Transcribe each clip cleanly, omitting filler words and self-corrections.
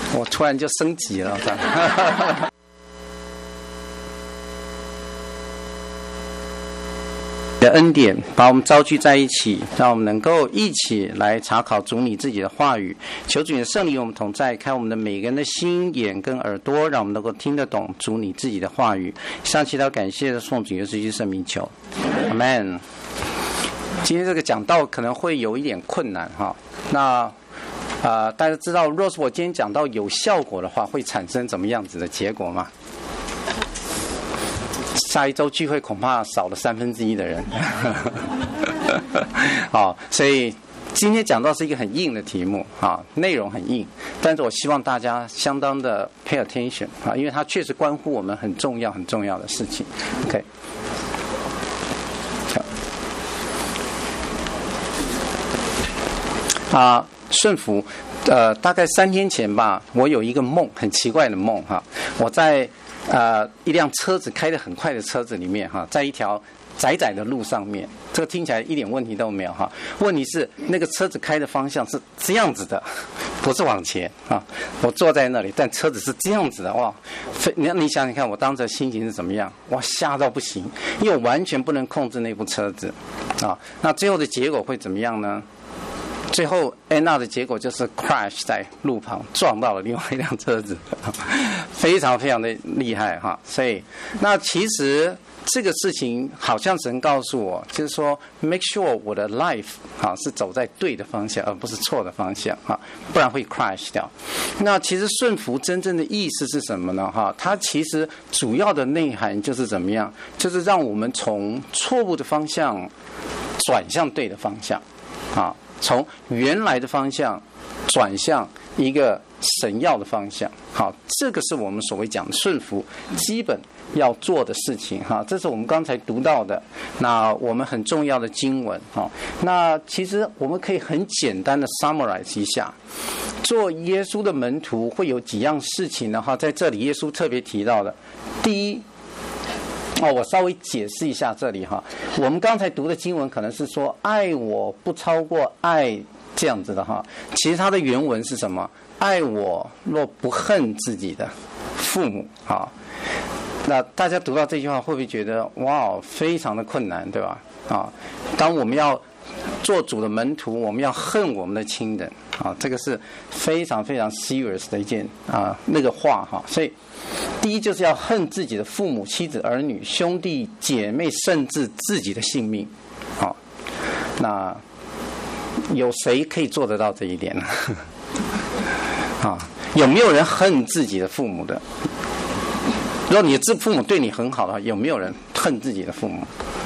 我突然就升级了，这样。的恩典把我们召聚在一起，让我们能够一起来查考主你自己的话语。求主你的圣灵与我们同在，开我们的每个人的心眼跟耳朵，让我们能够听得懂主你自己的话语。上祈祷感谢的奉主耶稣基督圣名求，阿们。今天这个讲道可能会有一点困难哈，那大家知道，若是我今天讲到有效果的话，会产生怎么样子的结果吗？下一周聚会恐怕少了1/3的人。好，所以今天讲到是一个很硬的题目啊，内容很硬，但是我希望大家相当的 pay attention 啊，因为它确实关乎我们很重要的事情。OK， 顺服，大概3天前吧，我有一个梦，很奇怪的梦哈，我在一辆车子开得很快的车子里面哈，在一条窄窄的路上面，这个听起来一点问题都没有哈。问题是那个车子开的方向是这样子的，不是往前啊。我坐在那里，但车子是这样子的哇！你想想看，我当时心情是怎么样？哇，吓到不行，因为我完全不能控制那部车子啊。那最后的结果会怎么样呢？最后 end up 的结果就是 crash 在路旁，撞到了另外一辆车子，非常非常的厉害哈。所以那其实这个事情好像神告诉我，就是说 make sure 我的 life 是走在对的方向，而不是错的方向不然会 crash 掉。那其实顺服真正的意思是什么呢它其实主要的内涵就是怎么样，就是让我们从错误的方向转向对的方向从原来的方向转向一个神要的方向。好，这个是我们所谓讲的顺服基本要做的事情这是我们刚才读到的，那我们很重要的经文那其实我们可以很简单的 summarize 一下，做耶稣的门徒会有几样事情呢在这里耶稣特别提到的。第一我稍微解释一下这里我们刚才读的经文可能是说爱我不超过爱这样子的其实它的原文是什么？爱我若不恨自己的父母那大家读到这句话会不会觉得哇非常的困难，对吧？当我们要做主的门徒，我们要恨我们的亲人这个是非常非常 serious 的一件那个话所以第一就是要恨自己的父母、妻子、儿女、兄弟姐妹，甚至自己的性命那有谁可以做得到这一点呢？有没有人恨自己的父母的？如果你的父母对你很好的话，有没有人恨自己的父母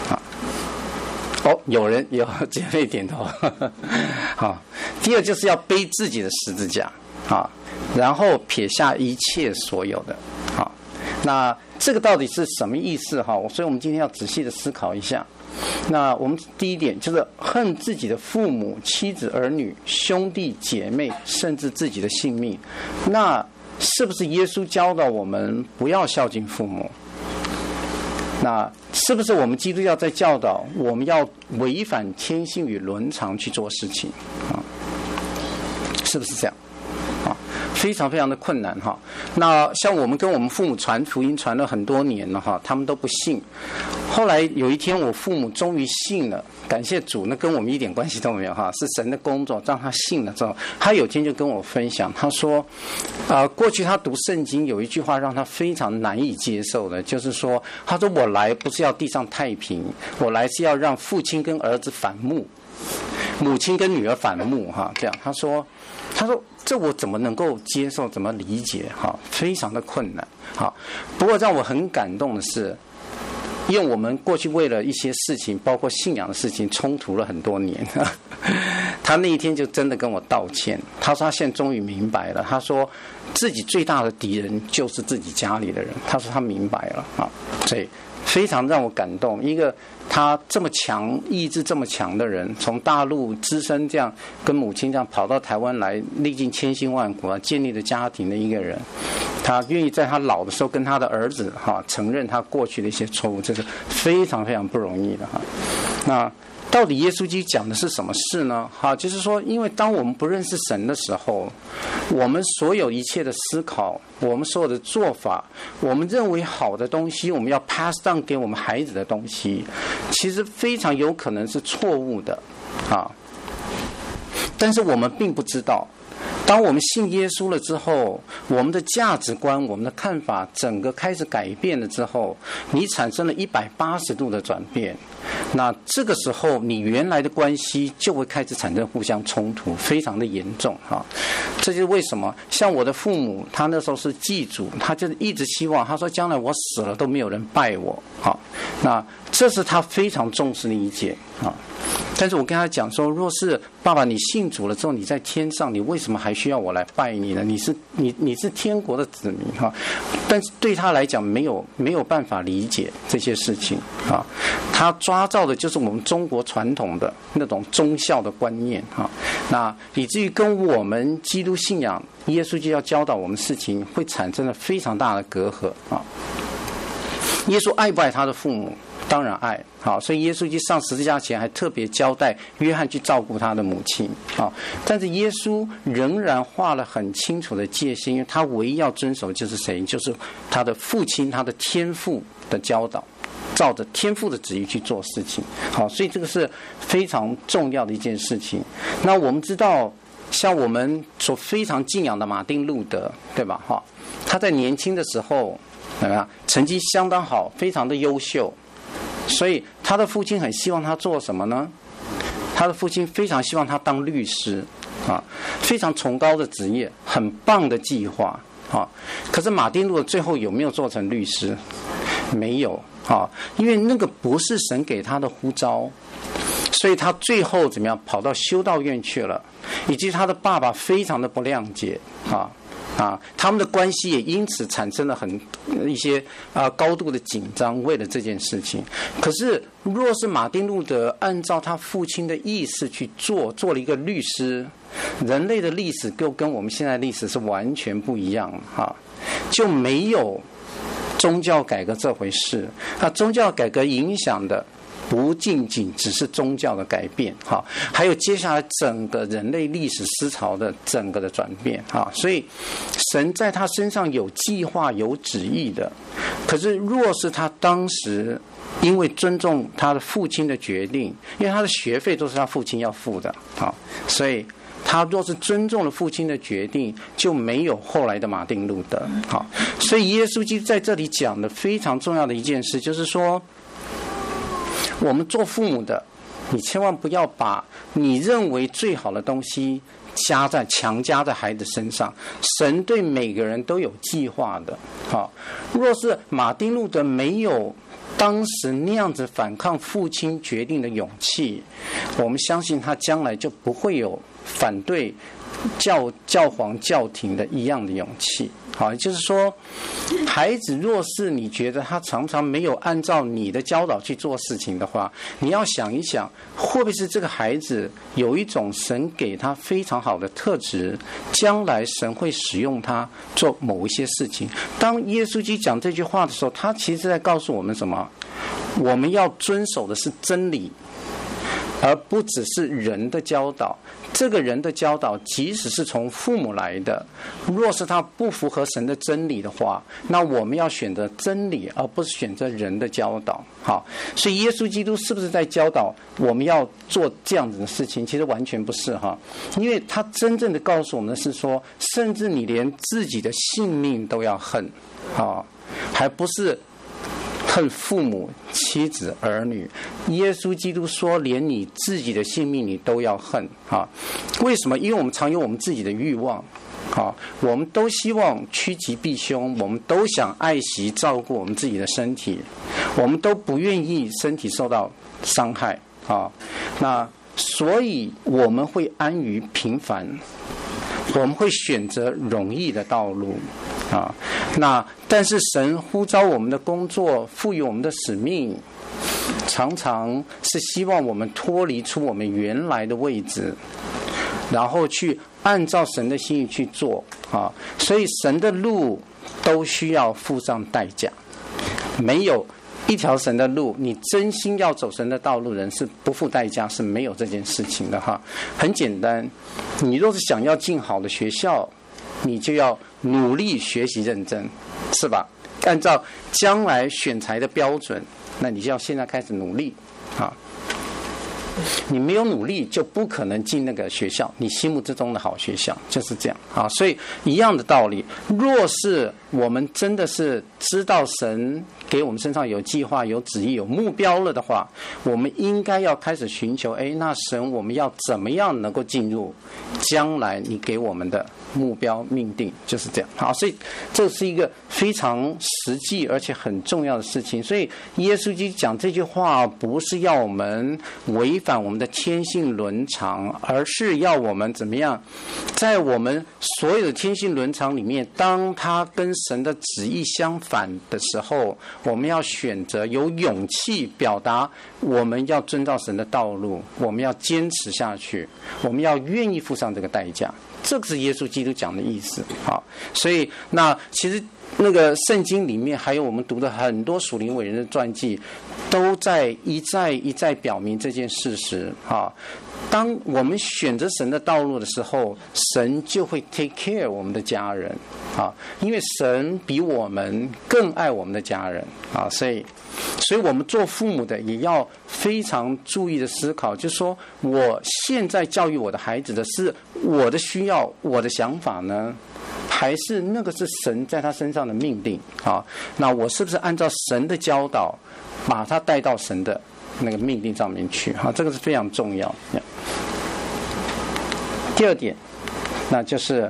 有人有姐妹点头第二就是要背自己的十字架然后撇下一切所有的那这个到底是什么意思所以我们今天要仔细的思考一下。那我们第一点就是恨自己的父母、妻子、儿女、兄弟姐妹，甚至自己的性命。那是不是耶稣教导我们不要孝敬父母？那是不是我们基督教在教导我们要违反天性与伦常去做事情是不是这样非常非常的困难那像我们跟我们父母传福音传了很多年了他们都不信。后来有一天我父母终于信了，感谢主，那跟我们一点关系都没有是神的工作让他信了之后，他有天就跟我分享，他说过去他读圣经有一句话让他非常难以接受的，就是说他说我来不是要地上太平，我来是要让父亲跟儿子反目，母亲跟女儿反目这样。他说这我怎么能够接受，怎么理解非常的困难不过让我很感动的是，因为我们过去为了一些事情，包括信仰的事情冲突了很多年他那一天就真的跟我道歉，他说他现在终于明白了，他说自己最大的敌人就是自己家里的人，他说他明白了所以非常让我感动，一个他这么强意志这么强的人，从大陆只身这样跟母亲这样跑到台湾来，历尽千辛万苦建立了家庭的一个人，他愿意在他老的时候跟他的儿子承认他过去的一些错误，这是非常非常不容易的那到底耶稣基督讲的是什么事呢？就是说，因为当我们不认识神的时候，我们所有一切的思考，我们所有的做法，我们认为好的东西，我们要 pass down 给我们孩子的东西，其实非常有可能是错误的但是我们并不知道，当我们信耶稣了之后，我们的价值观、我们的看法整个开始改变了之后，你产生了180度的转变，那这个时候你原来的关系就会开始产生互相冲突，非常的严重这就是为什么像我的父母，他那时候是祭祖，他就是一直希望，他说将来我死了都没有人拜我那这是他非常重视的一点但是我跟他讲说，若是爸爸你信主了之后，你在天上，你为什么还需要我来拜你呢？你是天国的子民但是对他来讲没有办法理解这些事情他抓照的就是我们中国传统的那种忠孝的观念那以至于跟我们基督信仰耶稣就要教导我们事情会产生了非常大的隔阂耶稣爱不爱他的父母？当然爱所以耶稣基督上十字架前还特别交代约翰去照顾他的母亲但是耶稣仍然画了很清楚的界限，因为他唯一要遵守的就是谁？就是他的父亲，他的天父的教导，照着天父的旨意去做事情所以这个是非常重要的一件事情。那我们知道，像我们所非常敬仰的马丁路德，对吧他在年轻的时候成绩相当好，非常的优秀，所以他的父亲很希望他做什么呢？他的父亲非常希望他当律师非常崇高的职业，很棒的计划可是马丁路德最后有没有做成律师？没有因为那个不是神给他的呼召，所以他最后怎么样？跑到修道院去了，以及他的爸爸非常的不谅解他们的关系也因此产生了一些高度的紧张，为了这件事情。可是若是马丁路德按照他父亲的意思去做了一个律师，人类的历史跟我们现在历史是完全不一样就没有宗教改革这回事。宗教改革影响的不仅仅只是宗教的改变还有接下来整个人类历史思潮的整个的转变所以神在他身上有计划有旨意的。可是若是他当时因为尊重他的父亲的决定，因为他的学费都是他父亲要付的所以他若是尊重了父亲的决定，就没有后来的马丁路德所以耶稣基督在这里讲的非常重要的一件事，就是说我们做父母的，你千万不要把你认为最好的东西强加在孩子身上。神对每个人都有计划的若是马丁路德没有当时那样子反抗父亲决定的勇气，我们相信他将来就不会有反对教皇教廷的一样的勇气也就是说，孩子若是你觉得他常常没有按照你的教导去做事情的话，你要想一想，会不会是这个孩子有一种神给他非常好的特质，将来神会使用他做某一些事情。当耶稣基督讲这句话的时候，他其实在告诉我们什么？我们要遵守的是真理，而不只是人的教导。这个人的教导即使是从父母来的，若是他不符合神的真理的话，那我们要选择真理，而不是选择人的教导。所以耶稣基督是不是在教导我们要做这样子的事情？其实完全不是因为他真正的告诉我们的是说，甚至你连自己的性命都要恨还不是恨父母、妻子、儿女。耶稣基督说，连你自己的性命你都要恨为什么？因为我们常有我们自己的欲望我们都希望趋吉避凶，我们都想爱惜照顾我们自己的身体，我们都不愿意身体受到伤害那所以我们会安于平凡，我们会选择容易的道路那但是神呼召我们的工作，赋予我们的使命，常常是希望我们脱离出我们原来的位置，然后去按照神的心意去做所以神的路都需要付上代价，没有一条神的路，你真心要走神的道路，人是不付代价，是没有这件事情的哈。很简单，你若是想要进好的学校，你就要努力学习认真，是吧？按照将来选材的标准，那你就要现在开始努力啊。你没有努力，就不可能进那个学校，你心目之中的好学校就是这样啊。所以一样的道理，若是我们真的是知道神给我们身上有计划、有旨意、有目标了的话，我们应该要开始寻求，那神我们要怎么样能够进入将来你给我们的目标命定，就是这样。好，所以这是一个非常实际而且很重要的事情。所以耶稣基督讲这句话，不是要我们违反我们的天性伦常，而是要我们怎么样，在我们所有的天性伦常里面，当它跟神的旨意相反的时候，我们要选择有勇气表达，我们要遵照神的道路，我们要坚持下去，我们要愿意付上这个代价。这个是耶稣基督讲的意思。好，所以那其实那个圣经里面还有我们读的很多属灵伟人的传记，都在一再表明这件事实啊。当我们选择神的道路的时候，神就会 take care 我们的家人啊，因为神比我们更爱我们的家人啊，所以我们做父母的也要非常注意的思考，就是说我现在教育我的孩子的是我的需要、我的想法呢，还是那个是神在他身上的命令啊？那我是不是按照神的教导，把他带到神的那个命令上面去？哈，这个是非常重要。第二点，那就是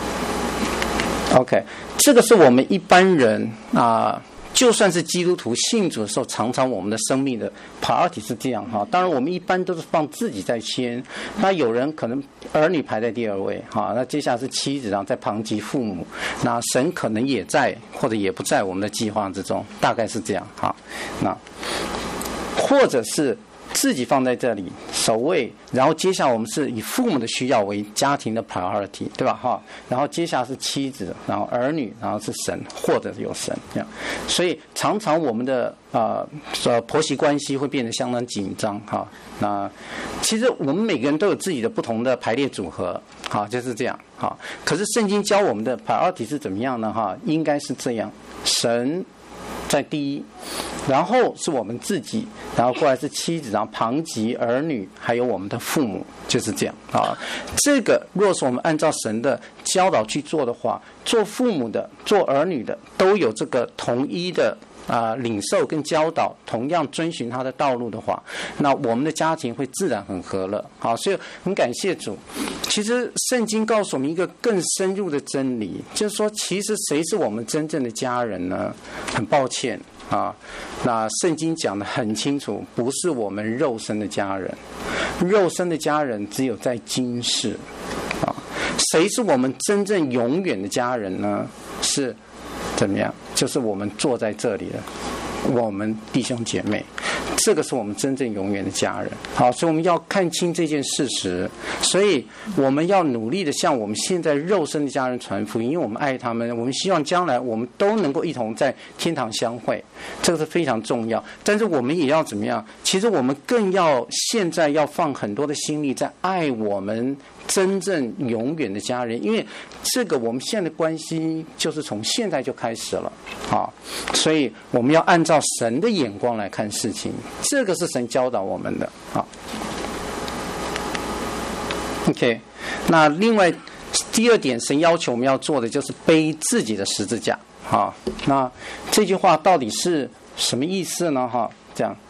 OK， 这个是我们一般人啊。就算是基督徒信主的时候，常常我们的生命的 priority 是这样哈。当然，我们一般都是放自己在先。那有人可能儿女排在第二位哈，那接下来是妻子，然后再旁及父母。那神可能也在或者也不在我们的计划之中，大概是这样哈。那或者是自己放在这里首位，然后接下来我们是以父母的需要为家庭的 priority， 对吧？哈，然后接下来是妻子，然后儿女，然后是神或者有神这样。所以常常我们的婆媳关系会变得相当紧张哈。那其实我们每个人都有自己的不同的排列组合，哈，就是这样哈。可是圣经教我们的 priority 是怎么样呢？哈，应该是这样，神在第一，然后是我们自己，然后过来是妻子，然后旁及儿女，还有我们的父母，就是这样啊。这个若是我们按照神的教导去做的话，做父母的、做儿女的，都有这个统一的领受跟教导，同样遵循他的道路的话，那我们的家庭会自然很和乐。好，所以很感谢主。其实圣经告诉我们一个更深入的真理，就是说，其实谁是我们真正的家人呢？很抱歉啊，那圣经讲得很清楚，不是我们肉身的家人，肉身的家人只有在今世啊。谁是我们真正永远的家人呢？是怎么样？就是我们坐在这里的我们弟兄姐妹，这个是我们真正永远的家人。好，所以我们要看清这件事实，所以我们要努力的向我们现在肉身的家人传福音，因为我们爱他们，我们希望将来我们都能够一同在天堂相会，这个是非常重要。但是我们也要怎么样？其实我们更要现在要放很多的心力在爱我们真正永远的家人，因为这个我们现在的关系就是从现在就开始了啊，所以我们要按照神的眼光来看事情，这个是神教导我们的啊。OK， 那另外第二点，神要求我们要做的就是背自己的十字架啊。那这句话到底是什么意思呢？哈，这样。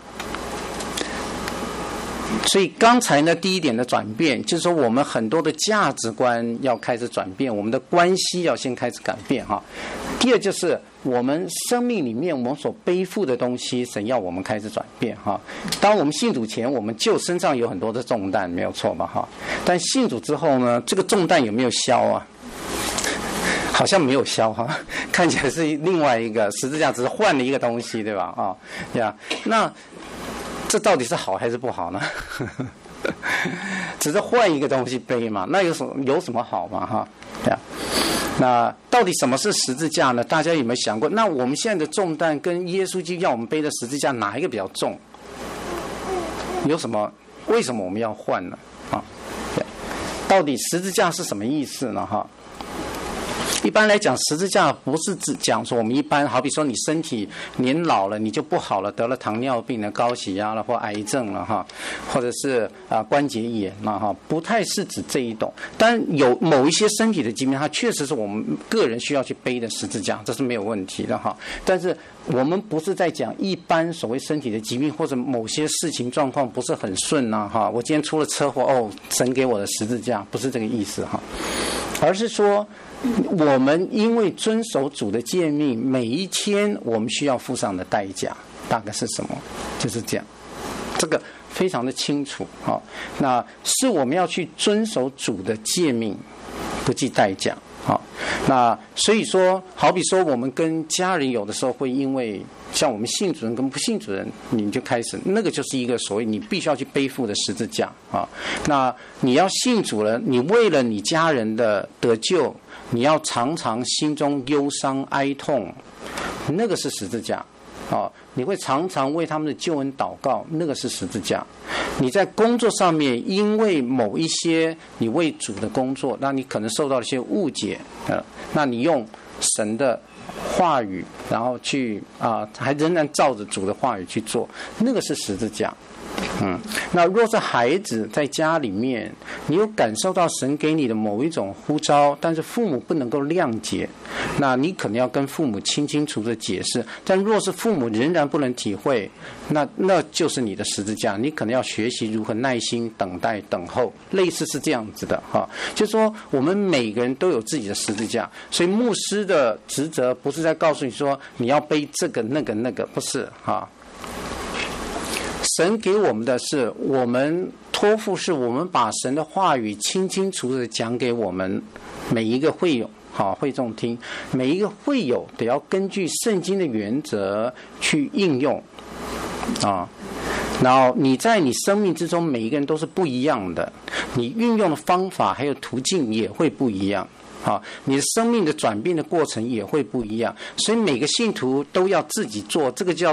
所以刚才呢，第一点的转变，就是说我们很多的价值观要开始转变，我们的关系要先开始改变哈。第二就是我们生命里面我们所背负的东西，神要我们开始转变哈。当我们信主前，我们就身上有很多的重担，没有错吧哈？但信主之后呢，这个重担有没有消啊？好像没有消哈，看起来是另外一个十字架，只是换了一个东西，对吧？啊，呀，那这到底是好还是不好呢？只是换一个东西背嘛，那有什么好嘛？哈，对啊。 那到底什么是十字架呢？大家有没有想过？那我们现在的重担跟耶稣基督要我们背的十字架哪一个比较重？有什么？为什么我们要换呢？啊，到底十字架是什么意思呢？哈，一般来讲，十字架不是指讲说我们一般，好比说你身体年老了，你就不好了，得了糖尿病了、高血压了或癌症了哈，或者是关节炎了哈，不太是指这一种。但有某一些身体的疾病，它确实是我们个人需要去背的十字架，这是没有问题的哈。但是我们不是在讲一般所谓身体的疾病或者某些事情状况不是很顺呐哈，我今天出了车祸哦，神给我的十字架，不是这个意思哈，而是说。我们因为遵守主的诫命，每一天我们需要付上的代价，大概是什么？就是这样，这个非常的清楚。好，那是我们要去遵守主的诫命，不计代价。好，那所以说，好比说我们跟家人有的时候会因为像我们信主人跟不信主人，你就开始那个就是一个所谓你必须要去背负的十字架啊。那你要信主了，你为了你家人的得救。你要常常心中忧伤哀痛，那个是十字架啊！你会常常为他们的救恩祷告，那个是十字架。你在工作上面，因为某一些你为主的工作，那你可能受到了一些误解，那你用神的话语，然后去还仍然照着主的话语去做，那个是十字架。那若是孩子在家里面，你有感受到神给你的某一种呼召，但是父母不能够谅解，那你可能要跟父母清楚的解释。但若是父母仍然不能体会，那就是你的十字架，你可能要学习如何耐心等待等候，类似是这样子的哈。就是说我们每个人都有自己的十字架，所以牧师的职责不是在告诉你说你要背这个那个，不是哈。神给我们的是，我们托付是我们把神的话语清楚的讲给我们每一个会友，好会众听，每一个会友得要根据圣经的原则去应用啊。然后你在你生命之中，每一个人都是不一样的，你运用的方法还有途径也会不一样。好，你的生命的转变的过程也会不一样，所以每个信徒都要自己做，这个叫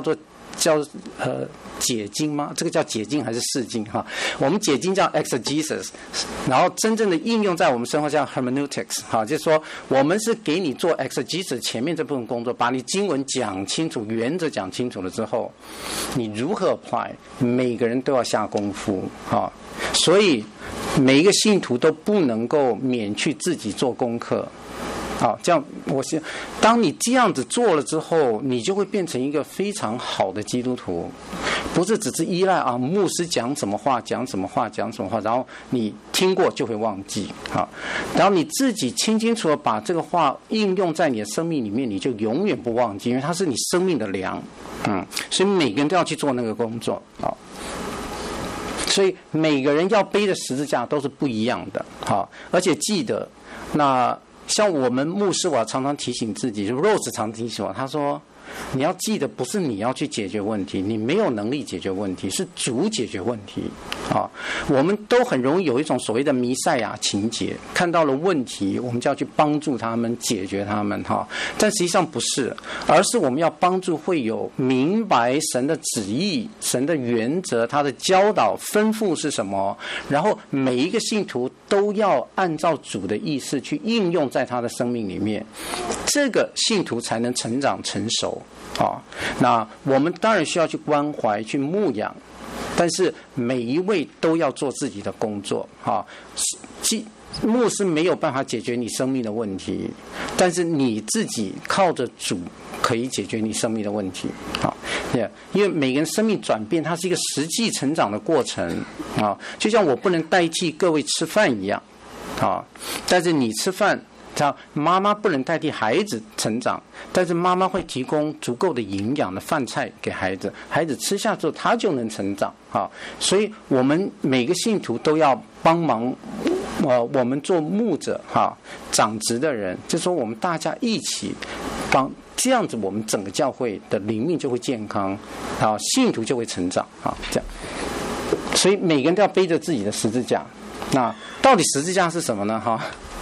解经吗？这个叫解经还是释经哈？我们解经叫 exegesis， 然后真正的应用在我们生活叫 hermeneutics， 哈，就是说我们是给你做 exegesis 前面这部分工作，把你经文讲清楚，原则讲清楚了之后，你如何 apply， 每个人都要下功夫哈。所以每一个信徒都不能够免去自己做功课。好，这样当你这样子做了之后，你就会变成一个非常好的基督徒，不是只是依赖牧师讲什么话，然后你听过就会忘记。好，然后你自己清楚的把这个话应用在你的生命里面，你就永远不忘记，因为它是你生命的粮。所以每个人都要去做那个工作。好，所以每个人要背的十字架都是不一样的。好，而且记得像我们牧师，我常常提醒自己，就 Rose 常提醒我，他说你要记得，不是你要去解决问题，你没有能力解决问题，是主解决问题。我们都很容易有一种所谓的弥赛亚情节，看到了问题，我们就要去帮助他们解决他们哈。但实际上不是，而是我们要帮助会有明白神的旨意、神的原则、他的教导吩咐是什么，然后每一个信徒都要按照主的意思去应用在他的生命里面，这个信徒才能成长成熟。那我们当然需要去关怀、去牧养，但是每一位都要做自己的工作。牧师没有办法解决你生命的问题，但是你自己靠着主可以解决你生命的问题。因为每个人生命转变，它是一个实际成长的过程。就像我不能代替各位吃饭一样，但是你吃饭。妈妈不能代替孩子成长，但是妈妈会提供足够的营养的饭菜给孩子，孩子吃下之后他就能成长。所以我们每个信徒都要帮忙，我们做牧者长职的人，就是说我们大家一起帮，这样子我们整个教会的灵命就会健康，信徒就会成长。这样，所以每个人都要背着自己的十字架。那到底十字架是什么呢？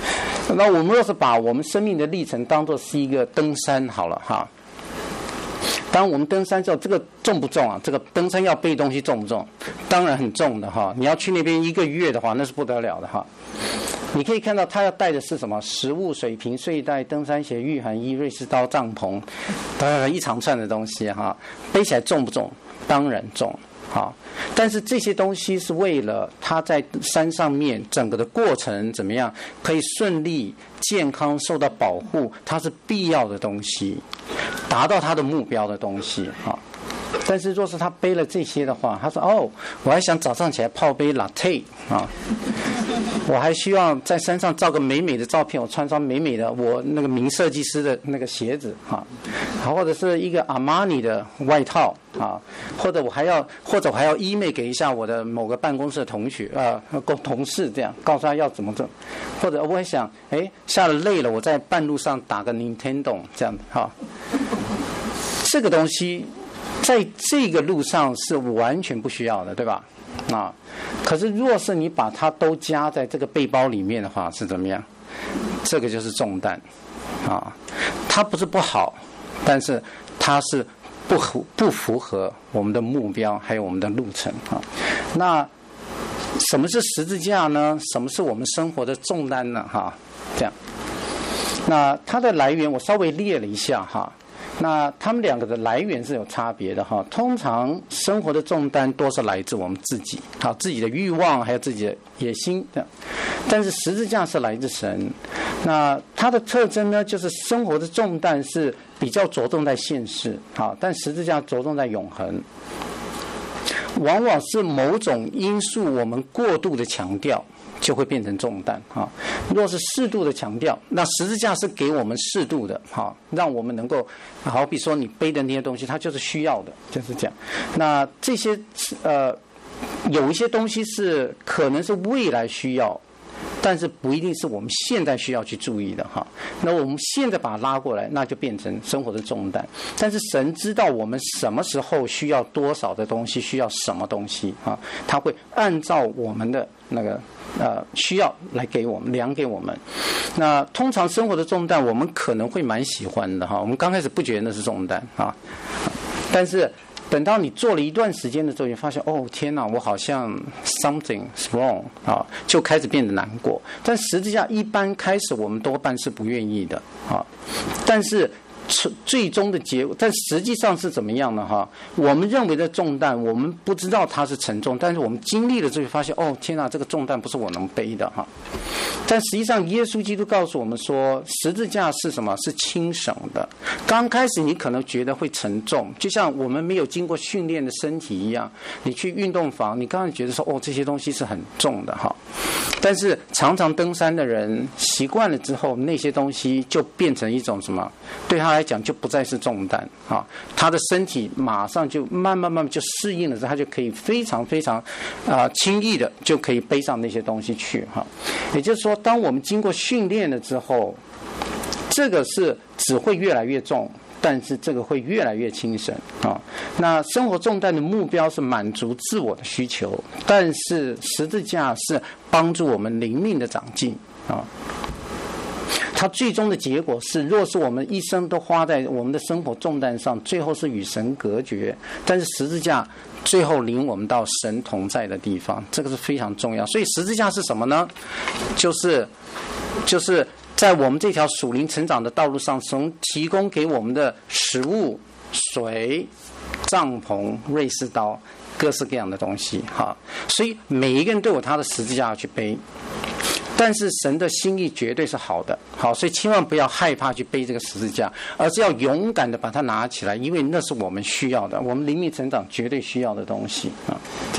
那我们若是把我们生命的历程当作是一个登山好了哈，当我们登山之后，这个重不重啊？这个登山要背东西重不重？当然很重的哈。你要去那边1个月的话，那是不得了的哈。你可以看到他要带的是什么？食物、水瓶、睡袋、登山鞋、御寒衣、瑞士刀、帐篷，当然一长串的东西哈。背起来重不重？当然重。好，但是这些东西是为了他在山上面整个的过程怎么样可以顺利、健康受到保护，它是必要的东西，达到他的目标的东西啊。但是若是他背了这些的话，他说哦，我还想早上起来泡杯 latte 啊，我还希望在山上照个美美的照片，我穿双美美的我那个名设计师的那个鞋子啊，或者是一个阿玛尼的外套啊，或者我还要 email 给一下我的某个办公室的同事，这样告诉他要怎么做，或者我会想，下了累了，我在半路上打个 Nintendo 这样的哈，这个东西。在这个路上是完全不需要的，对吧？啊，可是若是你把它都加在这个背包里面的话，是怎么样？这个就是重担，啊，它不是不好，但是它是不符合我们的目标，还有我们的路程啊。那什么是十字架呢？什么是我们生活的重担呢？哈，这样。那它的来源我稍微列了一下哈。那他们两个的来源是有差别的哈。通常生活的重担多是来自我们自己，好，自己的欲望还有自己的野心这样。但是十字架是来自神。那它的特征呢，就是生活的重担是比较着重在现世，好，但十字架着重在永恒。往往是某种因素我们过度的强调，就会变成重担哈。若是适度的强调，那十字架是给我们适度的哈，让我们能够，好比说你背的那些东西，它就是需要的，就是这样。那这些有一些东西是可能是未来需要，但是不一定是我们现在需要去注意的哈。那我们现在把它拉过来，那就变成生活的重担。但是神知道我们什么时候需要多少的东西，需要什么东西啊，他会按照我们的那个需要来给我们量给我们。那通常生活的重担我们可能会蛮喜欢的哈，我们刚开始不觉得那是重担啊，但是等到你做了一段时间的时候，你发现哦天哪，我好像 something is wrong 啊，就开始变得难过。但实际上一般开始我们多半是不愿意的啊，但是最终的结果，但实际上是怎么样呢？哈，我们认为的重担，我们不知道它是沉重，但是我们经历了之后发现，哦天哪，这个重担不是我能背的哈。但实际上，耶稣基督告诉我们说，十字架是什么？是轻省的。刚开始你可能觉得会沉重，就像我们没有经过训练的身体一样，你去运动房，你刚开始觉得说，哦这些东西是很重的哈。但是常常登山的人习惯了之后，那些东西就变成一种什么？对他来讲就不再是重担啊，他的身体马上就慢慢就适应了之后，他就可以非常轻易的就可以背上那些东西去哈。也就是说，当我们经过训练了之后，这个是只会越来越重，但是这个会越来越轻省啊。那生活重担的目标是满足自我的需求，但是十字架是帮助我们灵命的长进啊。它最终的结果是，若是我们一生都花在我们的生活重担上，最后是与神隔绝。但是十字架最后领我们到神同在的地方，这个是非常重要。所以十字架是什么呢？就是在我们这条属灵成长的道路上，从提供给我们的食物、水、帐篷、瑞士刀，各式各样的东西哈。所以每一个人都有他的十字架要去背。但是神的心意绝对是好的，好，所以千万不要害怕去背这个十字架，而是要勇敢的把它拿起来，因为那是我们需要的，我们灵命成长绝对需要的东西啊。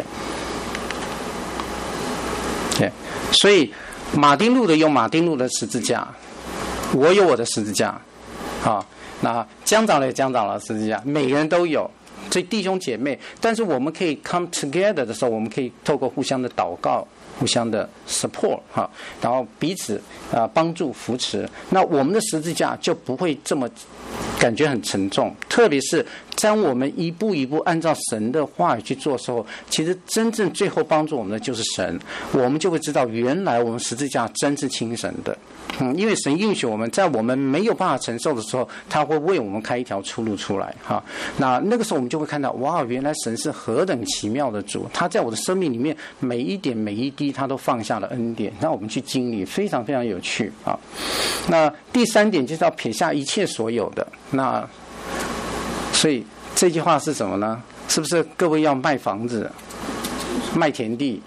对，所以马丁路德有马丁路的十字架，我有我的十字架，好，那江长老有江长老的十字架，每个人都有。所以弟兄姐妹，但是我们可以 come together 的时候，我们可以透过互相的祷告，互相的 support 哈，然后彼此帮助扶持，那我们的十字架就不会这么感觉很沉重。特别是当我们一步一步按照神的话语去做的时候，其实真正最后帮助我们的就是神，我们就会知道原来我们十字架真是亲神的。因为神允许我们在我们没有办法承受的时候，他会为我们开一条出路出来哈。那个时候我们就会看到，哇，原来神是何等奇妙的主，他在我的生命里面每一点每一滴他都放下了恩典，让我们去经历，非常非常有趣啊。那第三点就是要撇下一切所有的。那所以这句话是什么呢？是不是各位要卖房子、卖田地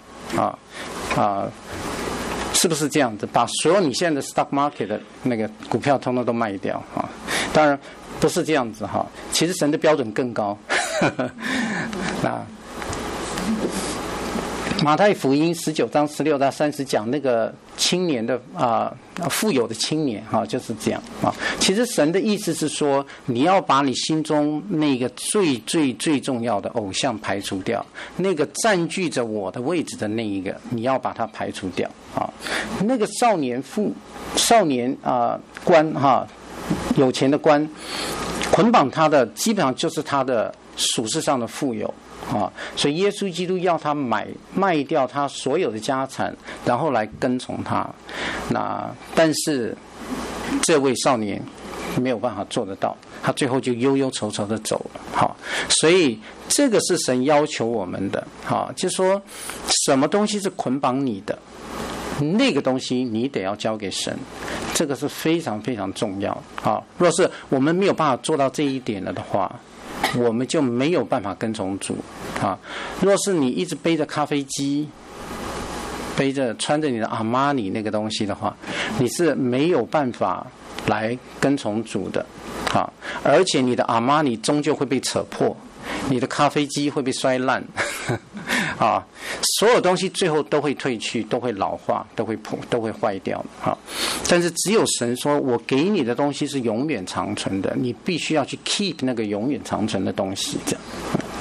是不是这样子？把所有你现在的 stock market 的那个股票通通都卖掉啊？当然不是这样子哈。其实神的标准更高。那马太福音19章16到30讲那个青年的富有的青年就是这样啊。其实神的意思是说，你要把你心中那个最最最重要的偶像排除掉，那个占据着我的位置的那一个，你要把它排除掉啊。那个少年官有钱的官，捆绑他的基本上就是他的属世上的富有。所以耶稣基督要他卖掉他所有的家产，然后来跟从他。但是这位少年没有办法做得到，他最后就忧忧愁愁的走了。所以这个是神要求我们的，就是说什么东西是捆绑你的，那个东西你得要交给神，这个是非常非常重要。若是我们没有办法做到这一点了的话，我们就没有办法跟从主若是你一直背着咖啡机，穿着你的阿玛尼那个东西的话，你是没有办法来跟从主的而且你的阿玛尼终究会被扯破，你的咖啡机会被摔烂所有东西最后都会褪去，都会老化，都会坏掉但是只有神说，我给你的东西是永远长存的，你必须要去 keep 那个永远长存的东西这样。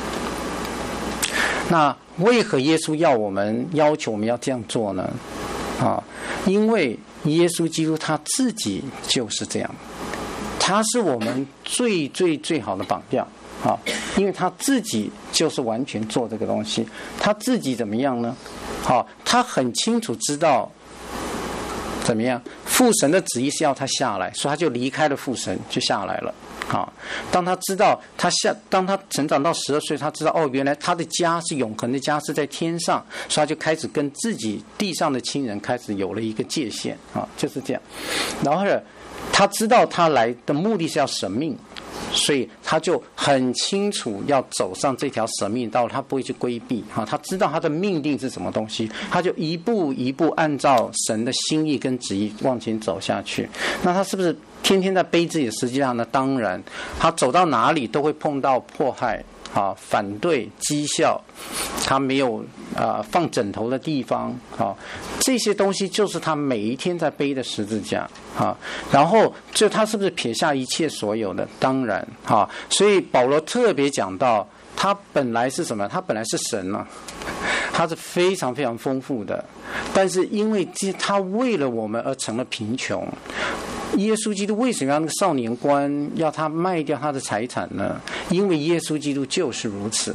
那为何耶稣要求我们要这样做呢？因为耶稣基督他自己就是这样，他是我们最最最好的榜样因为他自己就是完全做这个东西。他自己怎么样呢？他很清楚知道怎么样，父神的旨意是要他下来，所以他就离开了父神，就下来了。当他知道当他成长到12岁，他知道原来他的家是永恒的家，是在天上，所以他就开始跟自己地上的亲人开始有了一个界限就是这样。然后他知道他来的目的是要舍命，所以他就很清楚要走上这条舍命道，他不会去规避他知道他的命定是什么东西，他就一步一步按照神的心意跟旨意往前走下去。那他是不是天天在背自己的十字架呢？当然，他走到哪里都会碰到迫害反对讥笑，他没有放枕头的地方这些东西就是他每一天在背的十字架然后就他是不是撇下一切所有的？当然所以保罗特别讲到，他本来是什么？他本来是神他是非常非常丰富的，但是因为他为了我们而成了贫穷。耶稣基督为什么要那个少年官要他卖掉他的财产呢？因为耶稣基督就是如此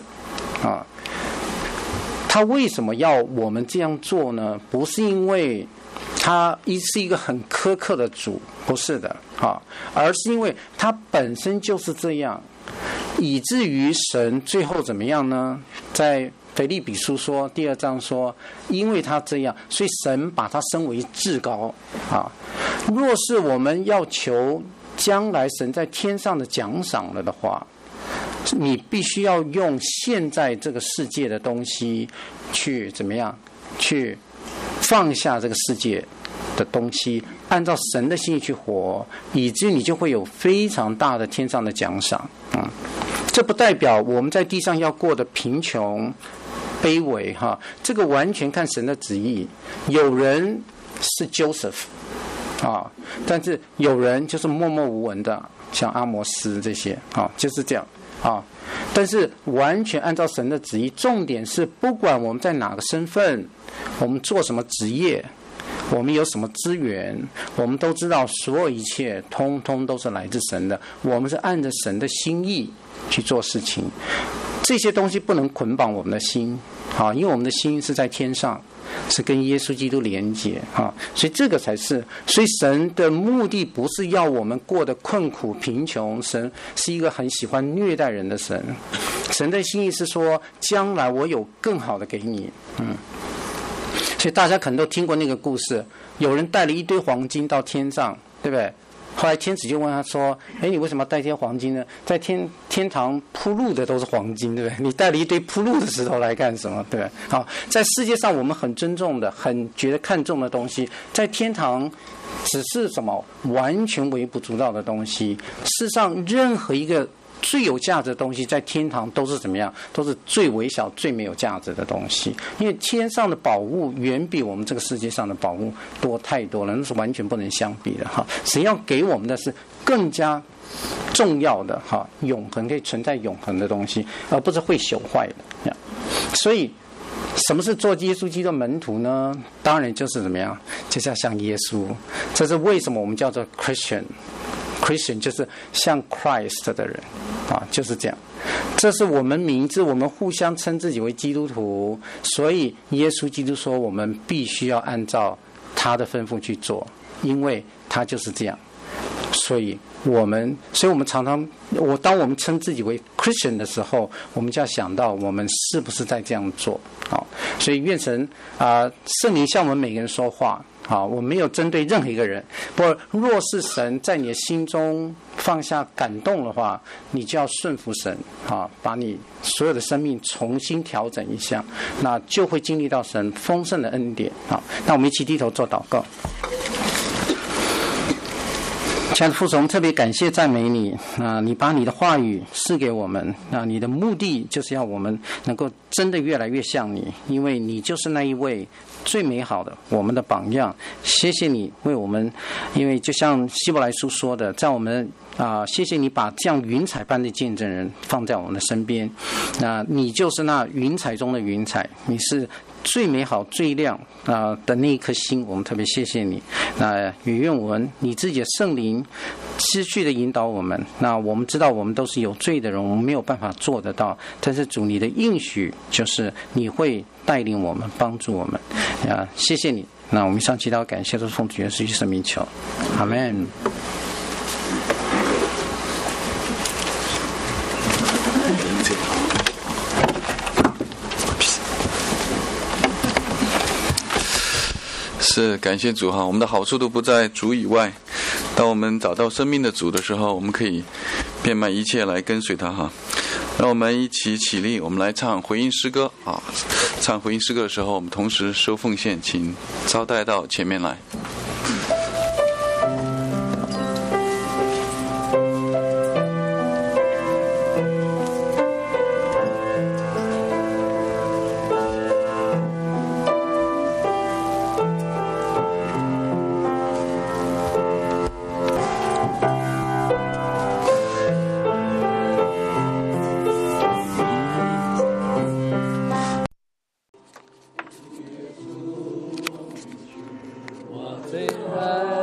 他为什么要我们这样做呢？不是因为他是一个很苛刻的主，不是的而是因为他本身就是这样，以至于神最后怎么样呢？在腓立比书说第2章说，因为他这样，所以神把他升为至高若是我们要求将来神在天上的奖赏了的话，你必须要用现在这个世界的东西去怎么样，去放下这个世界的东西，按照神的心意去活，以至于你就会有非常大的天上的奖赏这不代表我们在地上要过的贫穷卑微这个完全看神的旨意。有人是 Joseph但是有人就是默默无闻的，像阿摩斯这些就是这样但是完全按照神的旨意。重点是不管我们在哪个身份，我们做什么职业， 我们有什么资源，我们都知道所有一切通通都是来自神的，我们是按着神的心意去做事情。这些东西不能捆绑我们的心，因为我们的心是在天上，是跟耶稣基督连结所以这个才是。所以神的目的不是要我们过得困苦贫穷，神是一个很喜欢虐待人的神。神的心意是说，将来我有更好的给你。所以大家可能都听过那个故事，有人带了一堆黄金到天上，对不对？后来天使就问他说：“你为什么要带这些黄金呢？在天堂铺路的都是黄金，对不对？你带了一堆铺路的石头来干什么？对不对？好，在世界上我们很尊重的、很觉得看重的东西，在天堂只是什么完全微不足道的东西。事实上，任何一个最有价值的东西在天堂都是怎么样？都是最微小、最没有价值的东西。因为天上的宝物远比我们这个世界上的宝物多太多了，那是完全不能相比的哈。神要给我们的是更加重要的永恒可以存在永恒的东西，而不是会朽坏的。所以，什么是做耶稣基督的门徒呢？当然就是怎么样，就是要像耶稣。这是为什么我们叫做 Christian。Christian 就是像 Christ 的人就是这样。这是我们名字，我们互相称自己为基督徒，所以耶稣基督说我们必须要按照他的吩咐去做，因为他就是这样。所以我们常常，当我们称自己为 Christian 的时候，我们就要想到我们是不是在这样做。所以愿神圣灵向我们每个人说话。我没有针对任何一个人，不过若是神在你的心中放下感动的话，你就要顺服神把你所有的生命重新调整一下，那就会经历到神丰盛的恩典。那我们一起低头做祷告。亲爱的父神，我们特别感谢赞美你你把你的话语赐给我们你的目的就是要我们能够真的越来越像你，因为你就是那一位最美好的我们的榜样。谢谢你为我们，因为就像希伯来书说的，在我们谢谢你把这样云彩般的见证人放在我们的身边。你就是那云彩中的云彩，你是最美好最亮的那一颗心，我们特别谢谢你。也愿我们你自己的圣灵持续的引导我们。我们知道我们都是有罪的人，我们没有办法做得到，但是主你的应许就是你会带领我们，帮助我们谢谢你。我们上祈祷感谢，都是奉主耶稣基督圣名求，阿们。 是感谢主我们的好处都不在主以外。当我们找到生命的主的时候，我们可以变卖一切来跟随他让我们一起起立，我们来唱回应诗歌唱回应诗歌的时候，我们同时收奉献，请招待到前面来。 最爱